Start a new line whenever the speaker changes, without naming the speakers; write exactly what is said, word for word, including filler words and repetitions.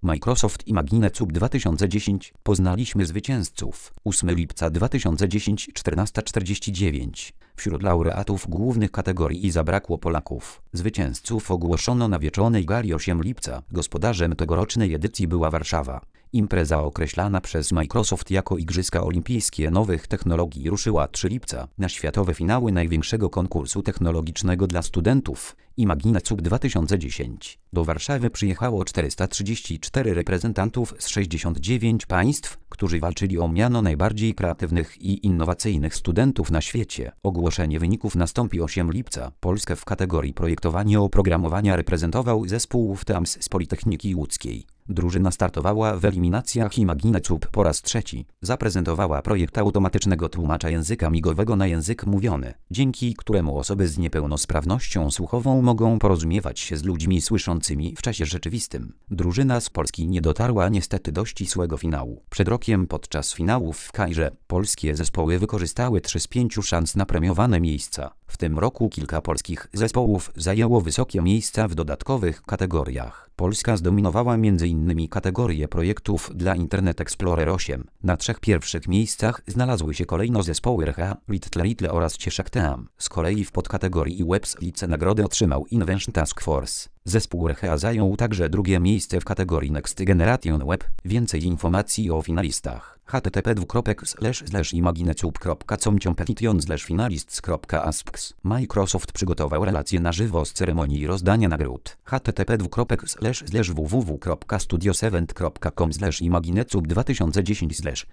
Microsoft ImagineCup dwa tysiące dziesięć. Poznaliśmy zwycięzców. ósmego lipca dwa tysiące dziesiątego, czternasta czterdzieści dziewięć. Wśród laureatów głównych kategorii zabrakło Polaków. Zwycięzców ogłoszono na wieczornej gali ósmego lipca. Gospodarzem tegorocznej edycji była Warszawa. Impreza określana przez Microsoft jako Igrzyska Olimpijskie Nowych Technologii ruszyła trzeciego lipca na światowe finały największego konkursu technologicznego dla studentów ImagineCup dwa tysiące dziesięć. Do Warszawy przyjechało czterysta trzydzieści cztery reprezentantów z sześćdziesięciu dziewięciu państw, którzy walczyli o miano najbardziej kreatywnych i innowacyjnych studentów na świecie. Ogłoszenie wyników nastąpi ósmego lipca. Polskę w kategorii projektowania oprogramowania reprezentował zespół W T A M S z Politechniki Łódzkiej. Drużyna startowała w eliminacjach ImagineCup po raz trzeci. Zaprezentowała projekt automatycznego tłumacza języka migowego na język mówiony, dzięki któremu osoby z niepełnosprawnością słuchową mogą porozumiewać się z ludźmi słyszącymi w czasie rzeczywistym. Drużyna z Polski nie dotarła niestety do ścisłego finału. Przed rokiem podczas finałów w Kairze polskie zespoły wykorzystały trzy z pięciu szans na premiowane miejsca. W tym roku kilka polskich zespołów zajęło wysokie miejsca w dodatkowych kategoriach. Polska zdominowała między innymi kategorię projektów dla Internet Explorer osiem. Na trzech pierwszych miejscach znalazły się kolejno zespoły R H A, Little Little oraz Cieszak Team. Z kolei w podkategorii Webs Lice nagrodę otrzymał Invention Task Force. Zespół R H A zajął także drugie miejsce w kategorii Next Generation Web. Więcej informacji o finalistach http dwukropek slash slash imaginecup kropka comciom slash finalists kropka asks. Microsoft przygotował relację na żywo z ceremonii rozdania nagród http dwukropek slash slash www kropka studiosevent kropka com slash imaginecup dwa tysiące dziesięć slash